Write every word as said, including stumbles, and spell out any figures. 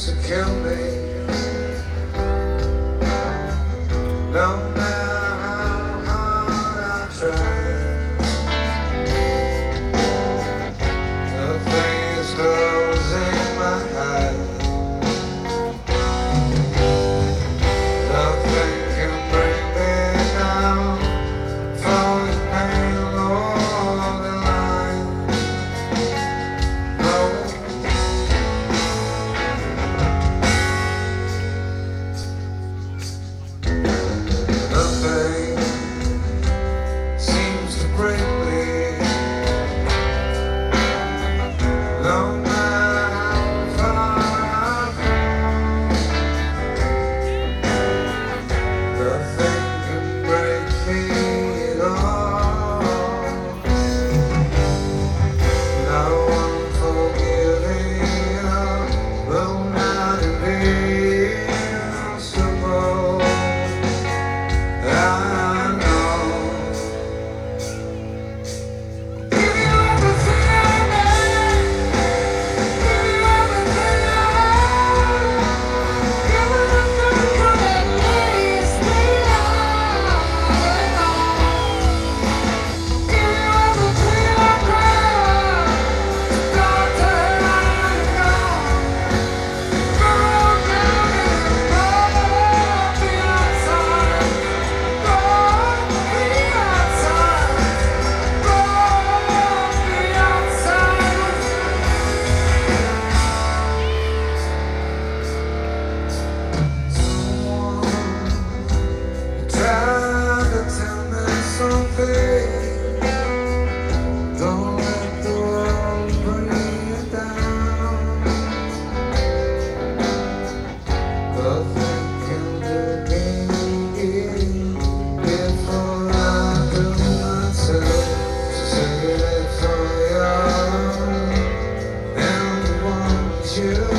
to kill me. No matter how hard I try, nothing is closing my eyes. Nothing can bring me down from the pain along the line. No. Nothing seems to break me. No matter how far I've gone, nothing can break me at all. No unforgiving, will not invincible. I know. Give you everything I need. Give you everything I have. Give you everything that leaves me alone. Give you everything I got. Got to let it go. Go down and love the outside. Go the outside. Go the outside. Someone tried to tell me something. Don't let the world bring you down. Nothing can do me before I do myself. So save it for you and the ones you